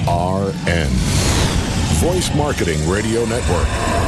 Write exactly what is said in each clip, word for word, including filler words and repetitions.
R N, Voice Marketing Radio Network.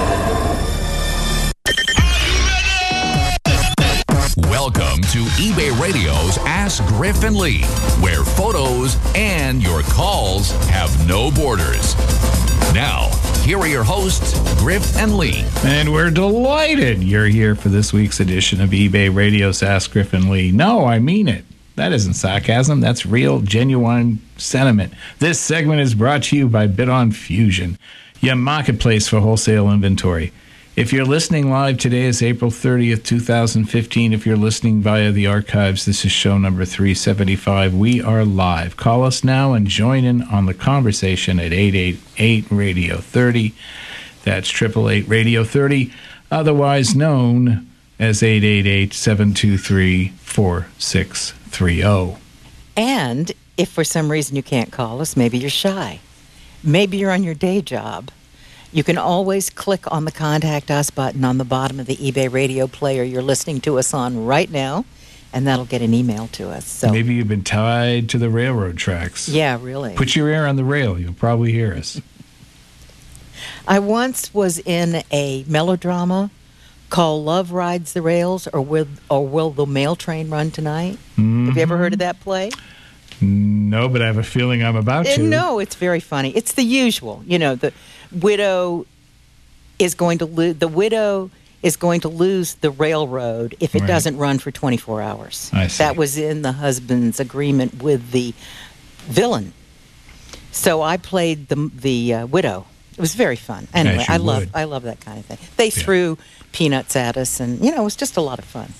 Welcome to eBay Radio's Ask Griff and Lee, where photos and your calls have no borders. Now, here are your hosts, Griff and Lee. And we're delighted you're here for this week's edition of eBay Radio's Ask Griff and Lee. No, I mean it. That isn't sarcasm. That's real, genuine sentiment. This segment is brought to you by Bid-On Fusion, your marketplace for wholesale inventory. If you're listening live, today is April thirtieth, twenty fifteen. If you're listening via the archives, this is show number three seventy-five. We are live. Call us now and join in on the conversation at eight eight eight, radio thirty. That's eight eight eight, radio thirty, otherwise known as eight eight eight, seven two three, four six three zero. And if for some reason you can't call us, maybe you're shy, maybe you're on your day job, you can always click on the Contact Us button on the bottom of the eBay Radio player you're listening to us on right now, and that'll get an email to us. So maybe you've been tied to the railroad tracks. Yeah, really. Put your ear on the rail. You'll probably hear us. I once was in a melodrama called Love Rides the Rails, or Will, or Will the Mail Train Run Tonight? Mm-hmm. Have you ever heard of that play? No, but I have a feeling I'm about to. No, it's very funny. It's the usual. You know, the widow is going to lose. The widow is going to lose the railroad if it right. doesn't run for twenty-four hours. I see. That was in the husband's agreement with the villain. So I played the the uh, widow. It was very fun. Anyway, I love I love that kind of thing. They yeah. threw peanuts at us, and you know, it was just a lot of fun.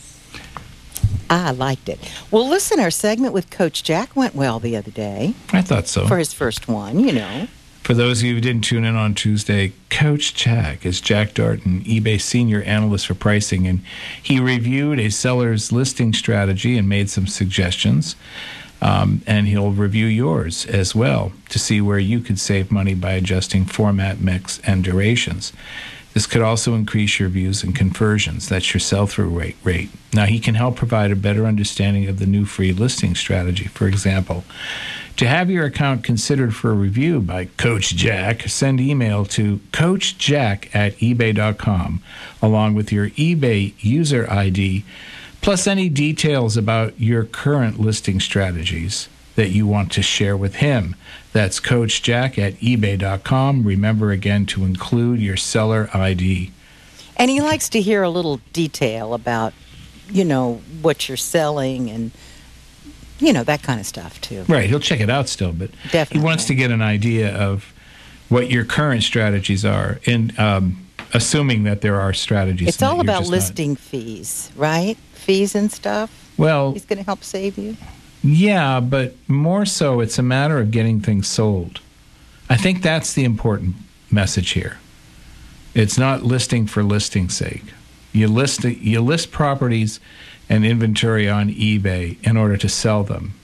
I liked it. Well, listen, our segment with Coach Jack went well the other day. I thought so. For his first one, you know. For those of you who didn't tune in on Tuesday, Coach Jack is Jack Darton, eBay Senior Analyst for Pricing, and he reviewed a seller's listing strategy and made some suggestions. Um, and he'll review yours as well to see where you could save money by adjusting format, mix, and durations. This could also increase your views and conversions. That's your sell-through rate. rate. Now, he can help provide a better understanding of the new free listing strategy. For example, to have your account considered for a review by Coach Jack, send email to coachjack at ebay dot com along with your eBay user I D, plus any details about your current listing strategies that you want to share with him. That's coachjack at ebay dot com. Remember again to include your seller I D. And he likes to hear a little detail about, you know, what you're selling and, you know, that kind of stuff too. Right. He'll check it out still, but Definitely. He wants to get an idea of what your current strategies are, and um, assuming that there are strategies. It's all about just listing not... fees, right? Fees and stuff. Well, he's going to help save you. Yeah, but more so, it's a matter of getting things sold. I think that's the important message here. It's not listing for listing's sake. You list you list properties and inventory on eBay in order to sell them,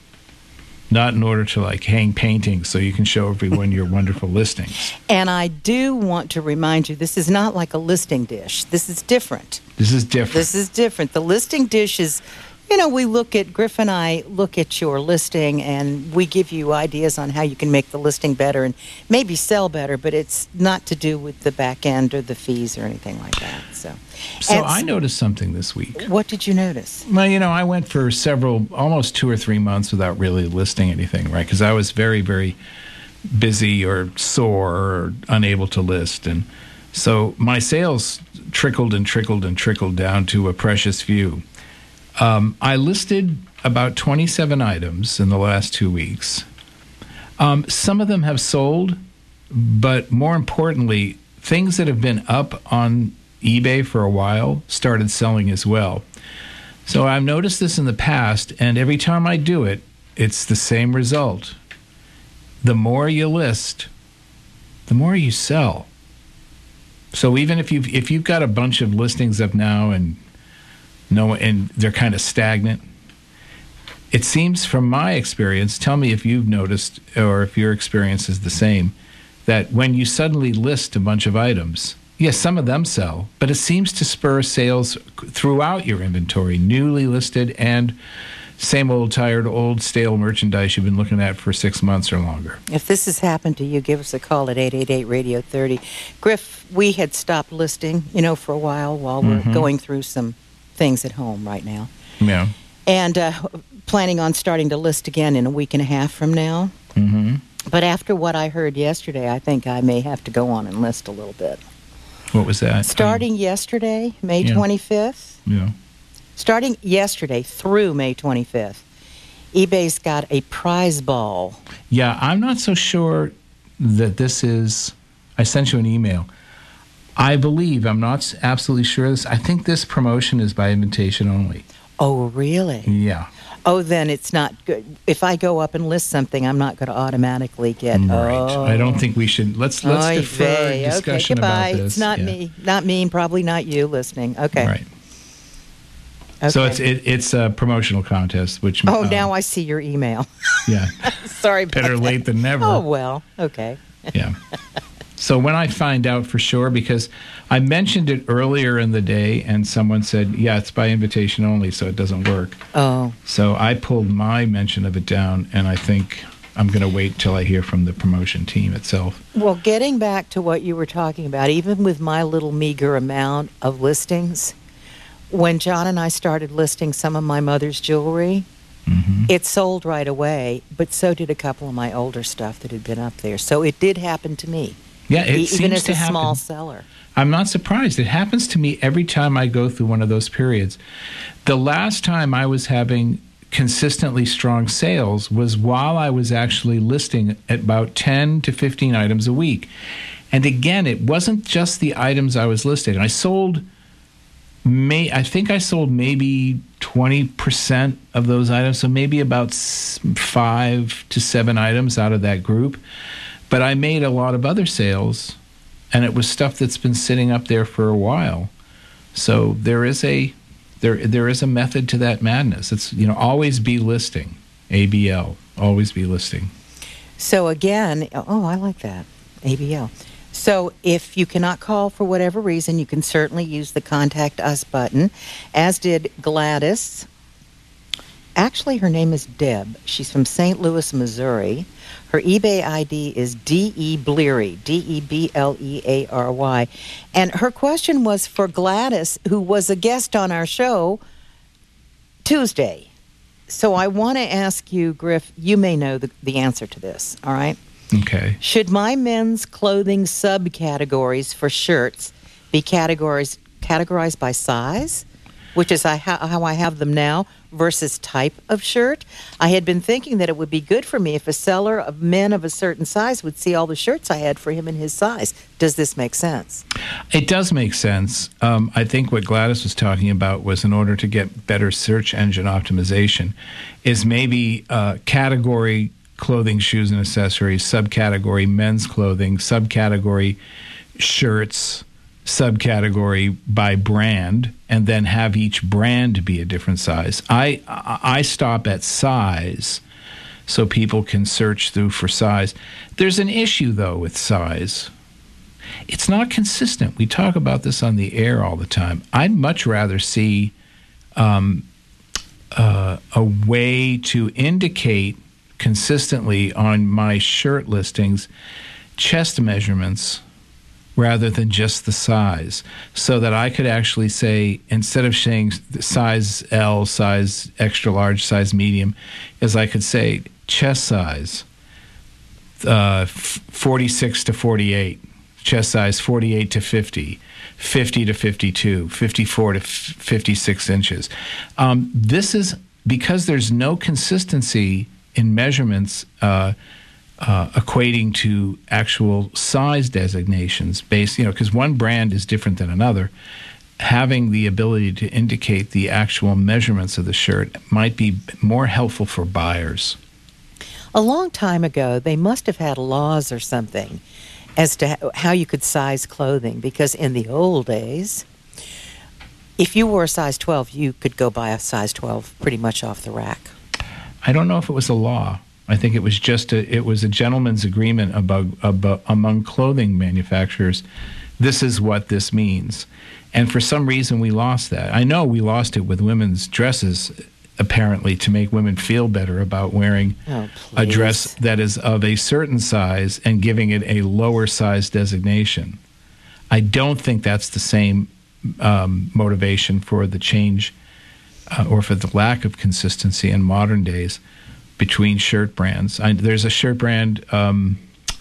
not in order to like hang paintings so you can show everyone your wonderful listings. And I do want to remind you, this is not like a listing dish. This is different. This is different. This is different. The listing dish is, you know, we look at, Griff and I look at your listing and we give you ideas on how you can make the listing better and maybe sell better, but it's not to do with the back end or the fees or anything like that. So, so and I noticed something this week. What did you notice? Well, you know, I went for several, almost two or three months without really listing anything, right? Because I was very, very busy or sore or unable to list. And so my sales trickled and trickled and trickled down to a precious few. Um, I listed about twenty-seven items in the last two weeks. Um, some of them have sold, but more importantly, things that have been up on eBay for a while started selling as well. So I've noticed this in the past, and every time I do it, it's the same result. The more you list, the more you sell. So even if you've, if you've got a bunch of listings up now and No, and they're kind of stagnant. It seems from my experience, tell me if you've noticed or if your experience is the same, that when you suddenly list a bunch of items, yes, some of them sell, but it seems to spur sales throughout your inventory, newly listed and same old, tired, old, stale merchandise you've been looking at for six months or longer. If this has happened to you, give us a call at eight eight eight, radio thirty. Griff, we had stopped listing, you know, for a while while we're Mm-hmm. going through some things at home right now. Yeah. And uh, planning on starting to list again in a week and a half from now. Mm-hmm. But after what I heard yesterday, I think I may have to go on and list a little bit. What was that? Starting yesterday, May Yeah. twenty-fifth. Yeah. Starting yesterday through May twenty-fifth, eBay's got a prize ball. Yeah, I'm not so sure that this is. I sent you an email. I believe, I'm not absolutely sure of this. I think this promotion is by invitation only. Oh, really? Yeah. Oh, then it's not good. If I go up and list something, I'm not going to automatically get. Right. Oh. I don't think we should. Let's let's Oy defer vey. discussion okay, goodbye. about this. It's not Yeah. me. Not me. Probably not you listening. Okay. Right. Okay. So it's it, it's a promotional contest, which Oh, um, now I see your email. yeah, Sorry about better that. late than never. Oh, well. Okay. Yeah. So when I find out for sure, because I mentioned it earlier in the day, and someone said, "Yeah, it's by invitation only, so it doesn't work." Oh. So I pulled my mention of it down, and I think I'm going to wait till I hear from the promotion team itself. Well, getting back to what you were talking about, even with my little meager amount of listings, when John and I started listing some of my mother's jewelry, Mm-hmm. it sold right away, but so did a couple of my older stuff that had been up there. So it did happen to me, Yeah, it e- seems even as to a happen. small seller. I'm not surprised. It happens to me every time I go through one of those periods. The last time I was having consistently strong sales was while I was actually listing at about ten to fifteen items a week. And again, it wasn't just the items I was listing. I sold, may I think I sold maybe twenty percent of those items, so maybe about s- five to seven items out of that group. But I made a lot of other sales, and it was stuff that's been sitting up there for a while. So there is a there there is a method to that madness. It's, you know, always be listing, A B L, always be listing. So again, oh, I like that, A B L. So if you cannot call for whatever reason, you can certainly use the Contact Us button, as did Gladys. Actually, her name is Deb. She's from Saint Louis, Missouri. Her eBay I D is D E Bleary, D E B L E A R Y. And her question was for Gladys, who was a guest on our show Tuesday. So I want to ask you, Griff, you may know the, the answer to this, all right? Okay. Should my men's clothing subcategories for shirts be categories categorized by size, which is I ha- how I have them now, versus type of shirt? I had been thinking that it would be good for me if a seller of men of a certain size would see all the shirts I had for him in his size. Does this make sense? It does make sense. Um, I think what Gladys was talking about was, in order to get better search engine optimization, is maybe uh, category clothing, shoes, and accessories, subcategory men's clothing, subcategory shirts, subcategory by brand, and then have each brand be a different size. I I stop at size so people can search through for size. There's an issue, though, with size. It's not consistent. We talk about this on the air all the time. I'd much rather see um, uh, a way to indicate consistently on my shirt listings chest measurements rather than just the size, so that I could actually say, instead of saying size L, size extra large, size medium, is I could say chest size uh, forty-six to forty-eight, chest size forty-eight to fifty, fifty to fifty-two, fifty-four to fifty-six inches. Um, this is because there's no consistency in measurements uh, uh, equating to actual size designations based, you know, because one brand is different than another. Having the ability to indicate the actual measurements of the shirt might be more helpful for buyers. A long time ago, they must have had laws or something as to how you could size clothing, because in the old days, if you wore a size twelve, you could go buy a size twelve pretty much off the rack. I don't know if it was a law. I think it was just a it was a gentleman's agreement about, about among clothing manufacturers. This is what this means, and for some reason we lost that. I know we lost it with women's dresses apparently, to make women feel better about wearing oh, a dress that is of a certain size and giving it a lower size designation. I don't think that's the same um, motivation for the change uh, or for the lack of consistency in modern days between shirt brands. I, there's a shirt brand, um,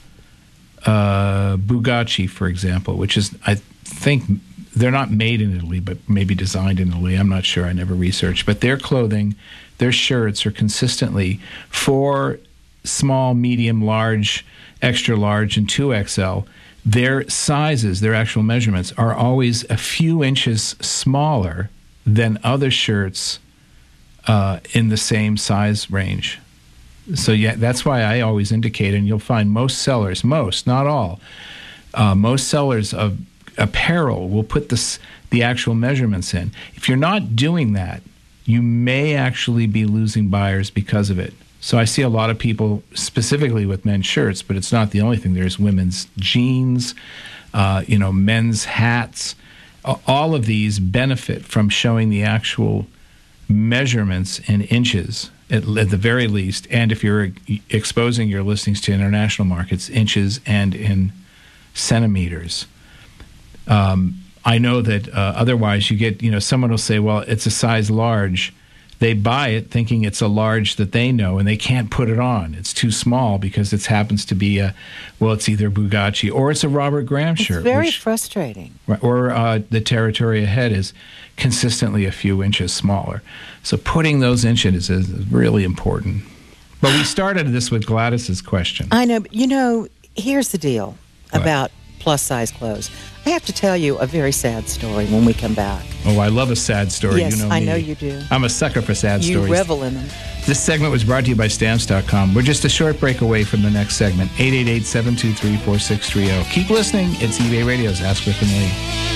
uh, Bugatti, for example, which is, I think, they're not made in Italy, but maybe designed in Italy. I'm not sure. I never researched. But their clothing, their shirts are consistently for small, medium, large, extra large, and two X L. Their sizes, their actual measurements, are always a few inches smaller than other shirts uh, in the same size range. So yeah, that's why I always indicate, and you'll find most sellers, most, not all, uh, most sellers of apparel will put this, the actual measurements in. If you're not doing that, you may actually be losing buyers because of it. So I see a lot of people, specifically with men's shirts, but it's not the only thing. There's women's jeans, uh, you know, men's hats. All of these benefit from showing the actual measurements in inches, at, at the very least. And if you're exposing your listings to international markets, inches and in centimeters. Um, I know that uh, otherwise you get, you know, someone will say, well, it's a size large. They buy it thinking it's a large that they know, and they can't put it on. It's too small because it happens to be a, well, it's either Bugatti or it's a Robert Graham shirt. It's very which, frustrating. Or uh, the territory ahead is consistently a few inches smaller. So putting those inches is really important. But we started this with Gladys's question. I know, but you know, here's the deal what? about plus-size clothes. I have to tell you a very sad story when we come back. Oh, I love a sad story. Yes, you know I me. know you do. I'm a sucker for sad you stories. You revel in them. This segment was brought to you by Stamps dot com. We're just a short break away from the next segment. eight eight eight, seven two three, four six three zero. Keep listening. It's eBay Radio's Ask Griffin Lee.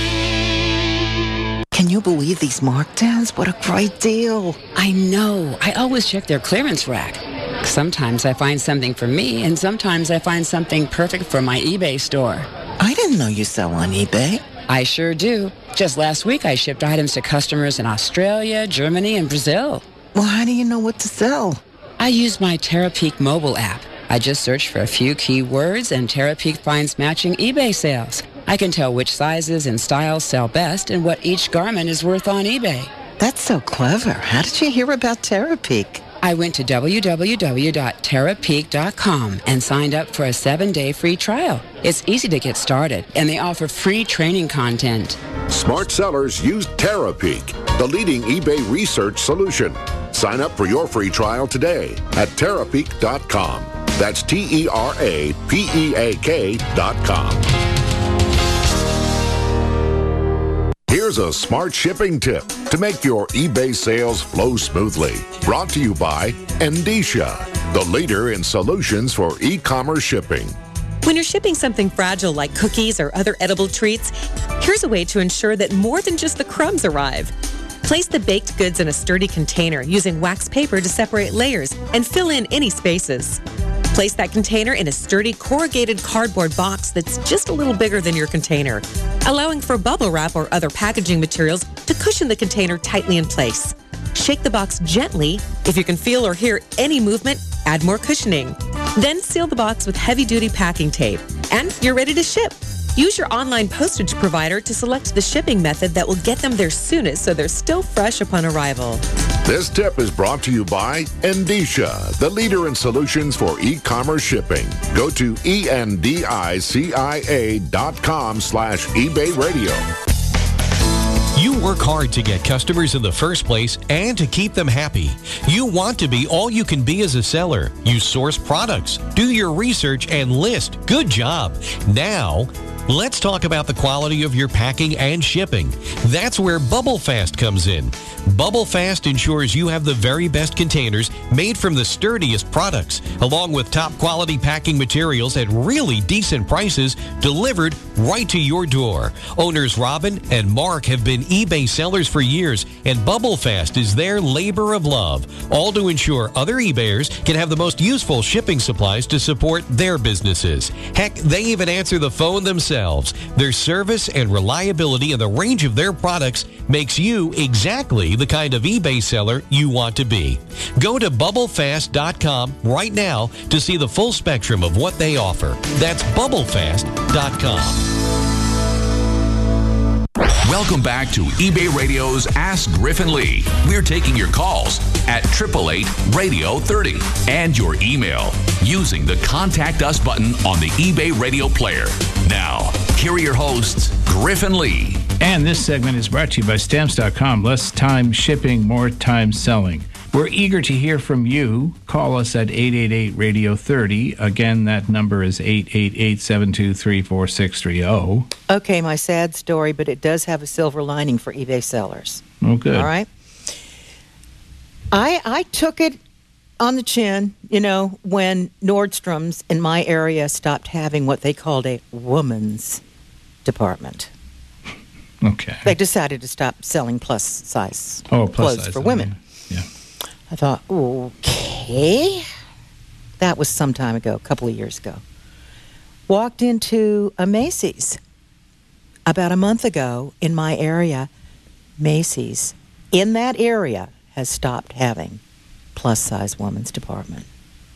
Can you believe these markdowns? What a great deal. I know. I always check their clearance rack. Sometimes I find something for me, and sometimes I find something perfect for my eBay store. I didn't know you sell on eBay. I sure do. Just last week, I shipped items to customers in Australia, Germany, and Brazil. Well, how do you know what to sell? I use my Terapeak mobile app. I just search for a few keywords, and Terapeak finds matching eBay sales. I can tell which sizes and styles sell best and what each garment is worth on eBay. That's so clever. How did you hear about Terapeak? I went to w w w dot terapeak dot com and signed up for a seven-day free trial. It's easy to get started, and they offer free training content. Smart sellers use Terapeak, the leading eBay research solution. Sign up for your free trial today at terapeak dot com. That's T E R A P E A K dot com. Here's a smart shipping tip to make your eBay sales flow smoothly. Brought to you by Endicia, the leader in solutions for e-commerce shipping. When you're shipping something fragile like cookies or other edible treats, here's a way to ensure that more than just the crumbs arrive. Place the baked goods in a sturdy container using wax paper to separate layers and fill in any spaces. Place that container in a sturdy corrugated cardboard box that's just a little bigger than your container, allowing for bubble wrap or other packaging materials to cushion the container tightly in place. Shake the box gently. If you can feel or hear any movement, add more cushioning. Then seal the box with heavy-duty packing tape, and you're ready to ship. Use your online postage provider to select the shipping method that will get them there soonest so they're still fresh upon arrival. This tip is brought to you by Endicia, the leader in solutions for e-commerce shipping. Go to E N D I C I A dot com slash eBay radio. You work hard to get customers in the first place and to keep them happy. You want to be all you can be as a seller. You source products, do your research, and list. Good job. Now, let's talk about the quality of your packing and shipping. That's where Bubble Fast comes in. Bubble Fast ensures you have the very best containers made from the sturdiest products, along with top quality packing materials at really decent prices delivered right to your door. Owners Robin and Mark have been eBay sellers for years, and Bubble Fast is their labor of love, all to ensure other eBayers can have the most useful shipping supplies to support their businesses. Heck, they even answer the phone themselves. Their service and reliability and the range of their products makes you exactly the the kind of eBay seller you want to be. Go to bubble fast dot com right now to see the full spectrum of what they offer. That's bubble fast dot com. Welcome back to eBay Radio's Ask Griffin Lee. We're taking your calls at eight eight eight, radio thirty and your email using the Contact Us button on the eBay Radio player. Now, here are your hosts, Griffin Lee. And this segment is brought to you by Stamps dot com. Less time shipping, more time selling. We're eager to hear from you. Call us at eight eight eight, radio thirty. Again, that number is eight eight eight, seven two three, four six three zero. Okay, my sad story, but it does have a silver lining for eBay sellers. Oh, good. All right? I I took it on the chin, you know, when Nordstrom's in my area stopped having what they called a woman's department. Okay. They decided to stop selling plus-size oh, plus clothes size, for women. Yeah. I thought, okay. That was some time ago, a couple of years ago. Walked into a Macy's about a month ago in my area. Macy's in that area has stopped having plus-size women's department.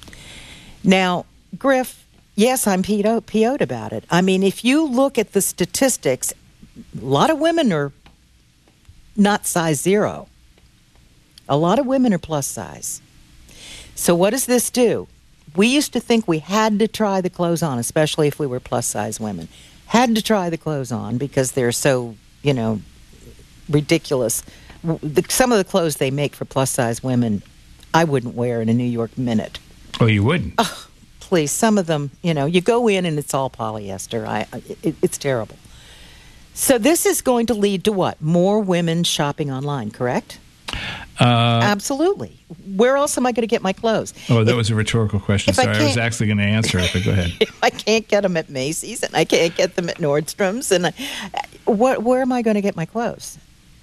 Now, Griff, yes, I'm P O'd about it. I mean, if you look at the statistics, a lot of women are not size zero. A lot of women are plus size. So what does this do? We used to think we had to try the clothes on, especially if we were plus size women. Had to try the clothes on because they're so, you know, ridiculous. The, some of the clothes they make for plus size women, I wouldn't wear in a New York minute. Oh, you wouldn't? Oh, please, some of them, you know, you go in and it's all polyester. I, it, it's terrible. So this is going to lead to what? More women shopping online, correct? Uh, Absolutely. Where else am I going to get my clothes? Oh, that if, was a rhetorical question. Sorry, I, I was actually going to answer it, but go ahead. If I can't get them at Macy's and I can't get them at Nordstrom's, and I, what, where am I going to get my clothes?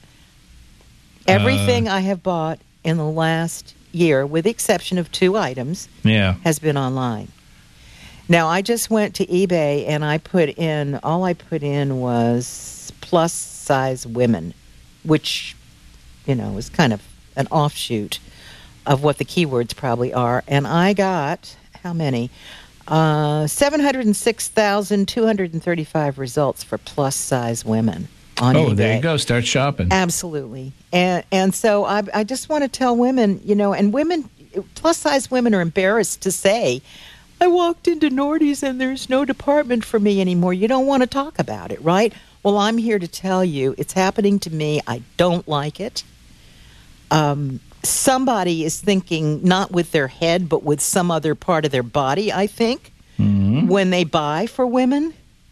Everything uh, I have bought in the last year, with the exception of two items, yeah. has been online. Now, I just went to eBay and I put in, all I put in was plus size women, which, you know, was kind of an offshoot of what the keywords probably are. And I got, how many? Uh, seven hundred six thousand two hundred thirty-five results for plus size women on oh, eBay. There you go. Start shopping. Absolutely. And, and so I, I just want to tell women, you know, and women, plus size women are embarrassed to say, I walked into Nordy's and there's no department for me anymore. You don't want to talk about it, right? Well, I'm here to tell you it's happening to me. I don't like it. Um, somebody is thinking not with their head, but with some other part of their body, I think, mm-hmm. when they buy for women.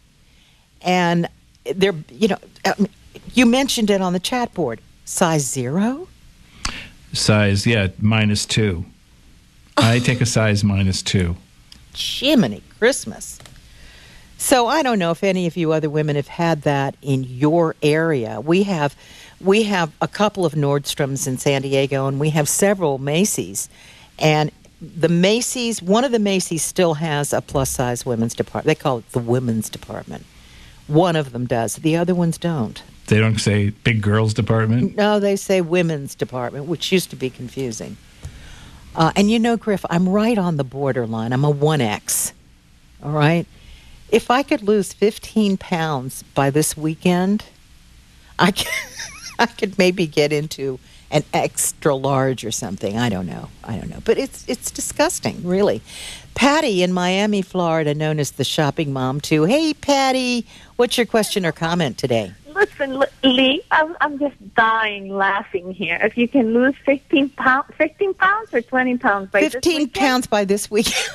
And they're, you know, you mentioned it on the chat board. Size zero? Size, yeah, minus two. I take a size minus two. Jiminy Christmas. So I don't know if any of you other women have had that in your area. We have we have a couple of Nordstroms in San Diego, and we have several Macy's. And the Macy's, one of the Macy's still has a plus-size women's department. They call it the women's department. One of them does. The other ones don't. They don't say big girls department? No, they say women's department, which used to be confusing. Uh, and you know, Griff, I'm right on the borderline. I'm a one X, all right? If I could lose fifteen pounds by this weekend, I could, I could maybe get into an extra large or something. I don't know. I don't know. But it's it's disgusting, really. Patty in Miami, Florida, known as the shopping mom, too. Hey, Patty, what's your question or comment today? Listen, Lee, I'm, I'm just dying laughing here. If you can lose fifteen pounds, fifteen pounds or twenty pounds by this weekend? fifteen pounds by this weekend.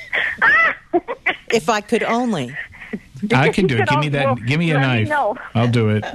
If I could only. I can do it. Give me that. Well, give me a knife. Me I'll do it.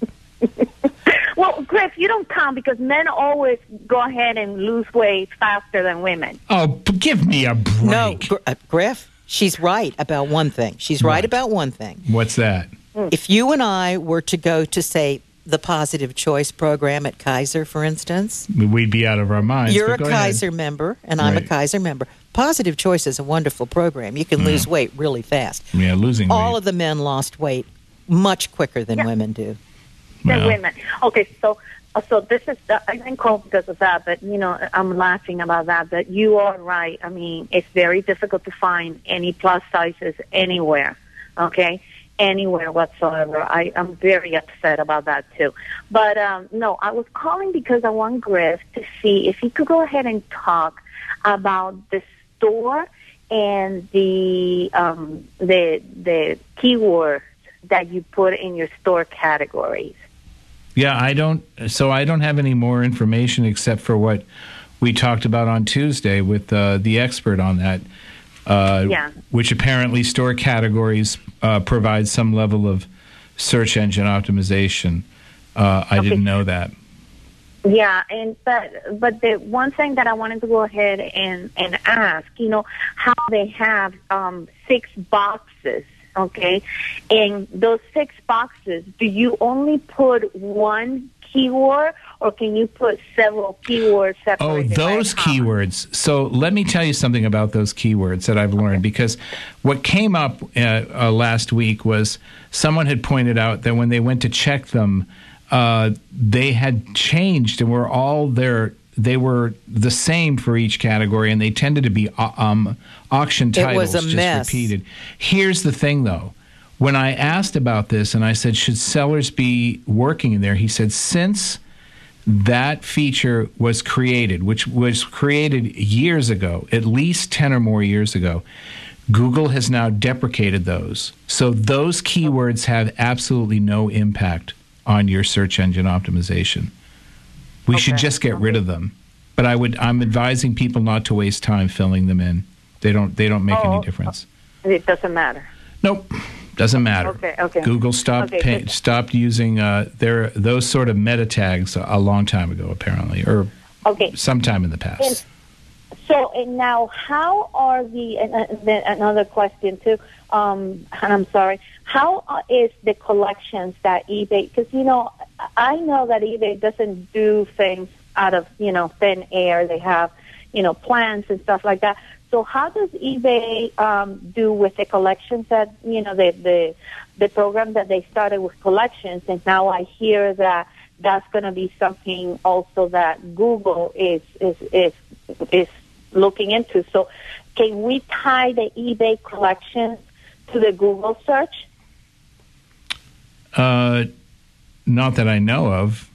Well, Griff, you don't count because men always go ahead and lose weight faster than women. Oh, give me a break. No, Gr- uh, Griff, she's right about one thing. She's right what? about one thing. What's that? If you and I were to go to, say, the Positive Choice program at Kaiser, for instance, we'd be out of our minds. You're a Kaiser ahead. member, and I'm right. a Kaiser member. Positive Choice is a wonderful program. You can mm. lose weight really fast. Yeah, losing All weight. of the men lost weight much quicker than yeah. women do. They're Well. women. Okay, so uh, so this is uh, I didn't call because of that, but you know I'm laughing about that. But you are right. I mean, it's very difficult to find any plus sizes anywhere. Okay, anywhere whatsoever. I I'm very upset about that too. But um, no, I was calling because I want Griff to see if he could go ahead and talk about the store and the um, the the keywords that you put in your store categories. Yeah, I don't. So I don't have any more information except for what we talked about on Tuesday with uh, the expert on that. Uh, yeah. Which apparently store categories uh, provide some level of search engine optimization. Uh, I okay. didn't know that. Yeah, and but but the one thing that I wanted to go ahead and and ask, you know, how they have um, six boxes. Okay, in those six boxes, do you only put one keyword, or can you put several keywords separated? Oh, those keywords. So let me tell you something about those keywords that I've learned, because what came up uh, uh, last week was someone had pointed out that when they went to check them, uh, they had changed and were all there. They were the same for each category, and they tended to be um, auction titles, it was a just mess. repeated. Here's the thing, though. When I asked about this, and I said, should sellers be working in there? He said, since that feature was created, which was created years ago, at least ten or more years ago, Google has now deprecated those. So those keywords have absolutely no impact on your search engine optimization. We okay. should just get rid of them. But I would I'm advising people not to waste time filling them in. They don't they don't make oh, any difference. It doesn't matter. Nope. Doesn't matter. Okay, okay. Google stopped okay, pay, stopped using uh, their those sort of meta tags a long time ago, apparently, or okay. sometime in the past. And so and now, how are the, and, uh, the another question too? Um, and I'm sorry. How uh, is the collections that eBay? Because you know, I know that eBay doesn't do things out of you know thin air. They have you know plans and stuff like that. So how does eBay um, do with the collections that, you know, the, the the program that they started with collections, and now I hear that that's going to be something also that Google is, is, is, is looking into. So can we tie the eBay collections to the Google search? Uh, not that I know of.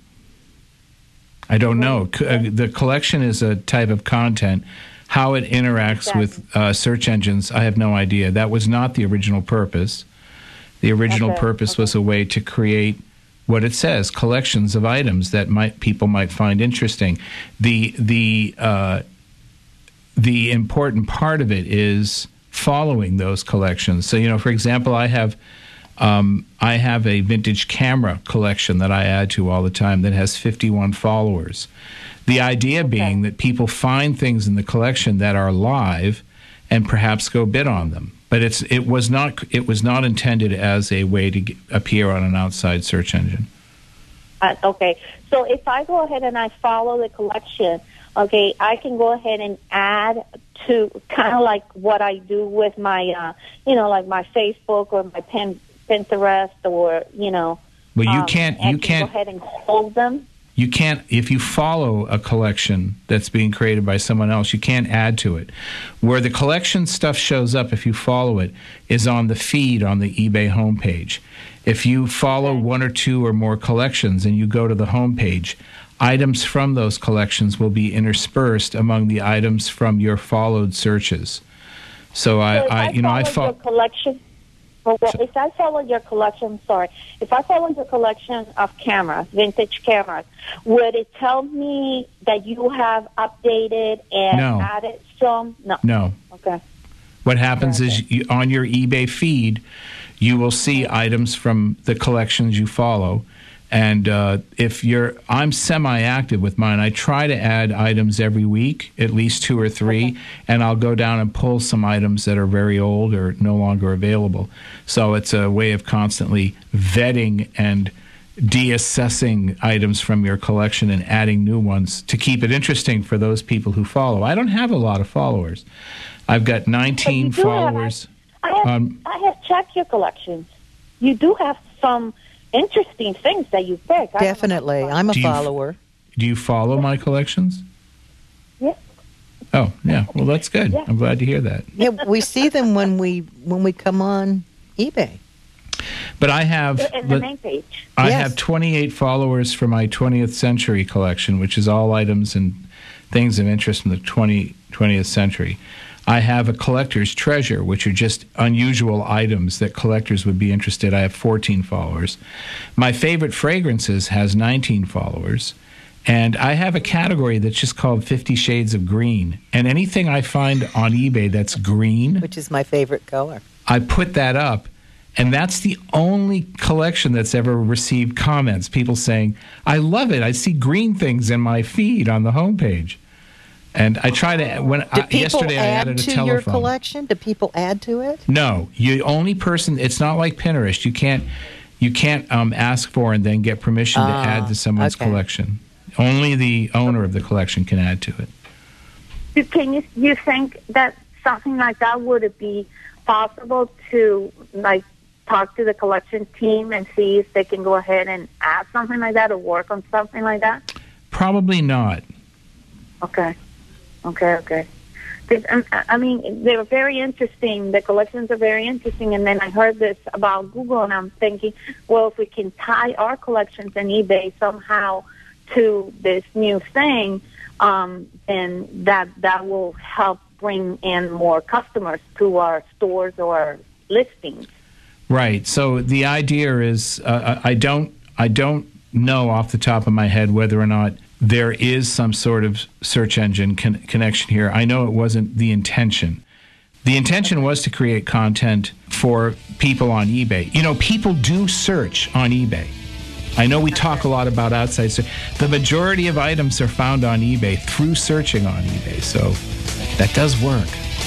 I don't know. The collection is a type of content. How it interacts exactly. with uh, search engines, I have no idea. That was not the original purpose. The original okay. purpose okay. was a way to create what it says, collections of items that might people might find interesting. The the uh, the important part of it is following those collections. So, you know, for example, I have um, I have a vintage camera collection that I add to all the time that has fifty-one followers. The idea okay. being that people find things in the collection that are live and perhaps go bid on them. But it's it was not it was not intended as a way to get, appear on an outside search engine. Uh, okay. So if I go ahead and I follow the collection, okay, I can go ahead and add to kind of like what I do with my, uh, you know, like my Facebook or my Pin, Pinterest or, you know. Well, you um, can't. You I can can't go ahead and hold them. You can't, if you follow a collection that's being created by someone else, you can't add to it. Where the collection stuff shows up, if you follow it, is on the feed on the eBay homepage. If you follow okay. one or two or more collections and you go to the homepage, items from those collections will be interspersed among the items from your followed searches. So, so I, I, I, you know, I follow collection. Well, well, if I follow your collection, sorry, if I follow your collection of cameras, vintage cameras, would it tell me that you have updated and no. added some? No. No. Okay. What happens okay. is you, on your eBay feed, you will see items from the collections you follow. And uh, if you're, I'm semi-active with mine. I try to add items every week, at least two or three, okay. and I'll go down and pull some items that are very old or no longer available. So it's a way of constantly vetting and de-assessing items from your collection and adding new ones to keep it interesting for those people who follow. I don't have a lot of followers. I've got nineteen followers. Have, I, I, have, um, I have checked your collections. You do have some interesting things that you pick. Definitely. I'm a do you, follower. Do you follow my collections? Yeah. Oh, yeah. Well, that's good. Yeah. I'm glad to hear that. Yeah, we see them when we when we come on eBay. But I have In the main page. I Yes. have twenty-eight followers for my twentieth century collection, which is all items and things of interest in the twentieth century. I have a collector's treasure, which are just unusual items that collectors would be interested. I have fourteen followers. My favorite fragrances has nineteen followers. And I have a category that's just called Fifty Shades of Green. And anything I find on eBay that's green, Which is my favorite color. I put that up. And that's the only collection that's ever received comments. People saying, I love it. I see green things in my feed on the homepage. And I try to, when Do I, people yesterday I add added a to telephone. your collection? Do people add to it? No, you only person. It's not like Pinterest. You can't, you can't um, ask for and then get permission to Ah, add to someone's okay. collection. Only the owner of the collection can add to it. Can you you think that something like that would it be possible to like talk to the collection team and see if they can go ahead and add something like that or work on something like that? Probably not. Okay, okay, okay. 'Cause, um, I mean, they were very interesting. The collections are very interesting. And then I heard this about Google, and I'm thinking, well, if we can tie our collections and eBay somehow to this new thing, um, then that that will help bring in more customers to our stores or our listings. Right. So the idea is, uh, I don't, I don't know off the top of my head whether or not there is some sort of search engine con- connection here. I know it wasn't the intention. The intention was to create content for people on eBay. You know, people do search on eBay. I know we talk a lot about outside search. The majority of items are found on eBay through searching on eBay, so that does work.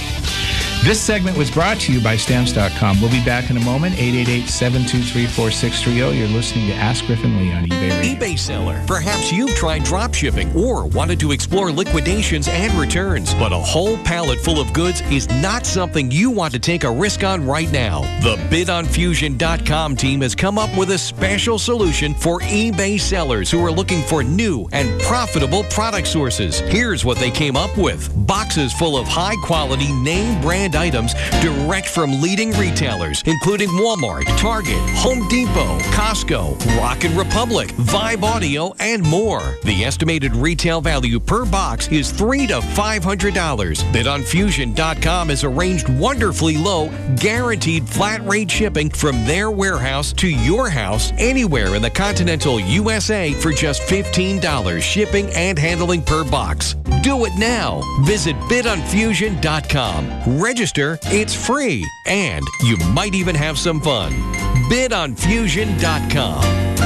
This segment was brought to you by Stamps dot com. We'll be back in a moment. eight eight eight, seven two three, four six three zero. You're listening to Ask Griffin Lee on eBay Radio. eBay seller. Perhaps you've tried drop shipping or wanted to explore liquidations and returns, but a whole pallet full of goods is not something you want to take a risk on right now. The bid on fusion dot com team has come up with a special solution for eBay sellers who are looking for new and profitable product sources. Here's what they came up with. Boxes full of high-quality name brand items direct from leading retailers, including Walmart, Target, Home Depot, Costco, Rock and Republic, Vibe Audio, and more. The estimated retail value per box is three to five hundred dollars. bid on fusion dot com has arranged wonderfully low, guaranteed flat rate shipping from their warehouse to your house anywhere in the continental U S A for just fifteen dollars shipping and handling per box. Do it now. Visit bid on fusion dot com. Register, it's free, and you might even have some fun. bid on fusion dot com.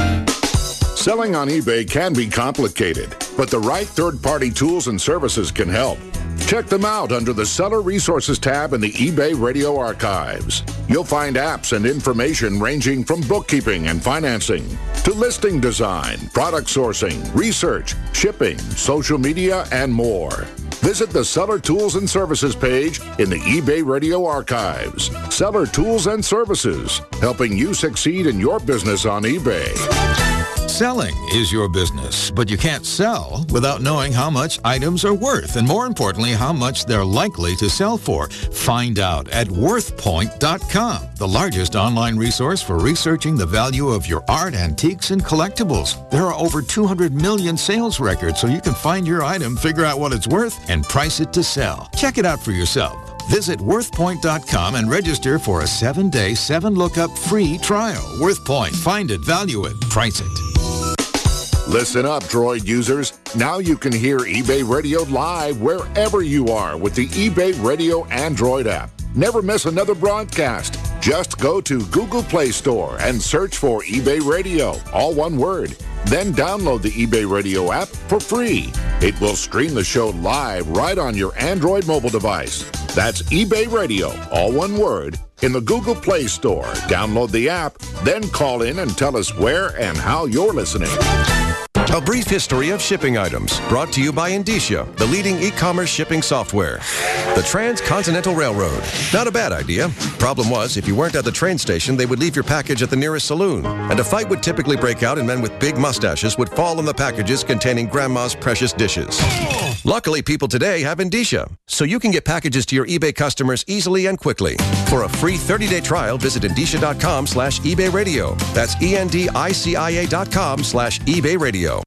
Selling on eBay can be complicated, but the right third-party tools and services can help. Check them out under the Seller Resources tab in the eBay Radio Archives. You'll find apps and information ranging from bookkeeping and financing to listing design, product sourcing, research, shipping, social media, and more. Visit the Seller Tools and Services page in the eBay Radio Archives. Seller Tools and Services, helping you succeed in your business on eBay. Selling is your business, but you can't sell without knowing how much items are worth, and more importantly, how much they're likely to sell for. Find out at worth point dot com, the largest online resource for researching the value of your art, antiques, and collectibles. There are over two hundred million sales records, so you can find your item, figure out what it's worth, and price it to sell. Check it out for yourself. Visit worth point dot com and register for a seven-day, seven-lookup free trial. WorthPoint. Find it, value it, price it. Listen up, Droid users. Now you can hear eBay Radio live wherever you are with the eBay Radio Android app. Never miss another broadcast. Just go to Google Play Store and search for eBay Radio, all one word. Then download the eBay Radio app for free. It will stream the show live right on your Android mobile device. That's eBay Radio, all one word, in the Google Play Store. Download the app, then call in and tell us where and how you're listening. A brief history of shipping items, brought to you by Indicia, the leading e-commerce shipping software. The Transcontinental Railroad. Not a bad idea. Problem was, if you weren't at the train station, they would leave your package at the nearest saloon. And a fight would typically break out and men with big mustaches would fall on the packages containing Grandma's precious dishes. Luckily, people today have Indicia, so you can get packages to your eBay customers easily and quickly. For a free thirty-day trial, visit Indicia.com slash eBay radio. That's E-N-D-I-C-I-A dot com slash eBay radio.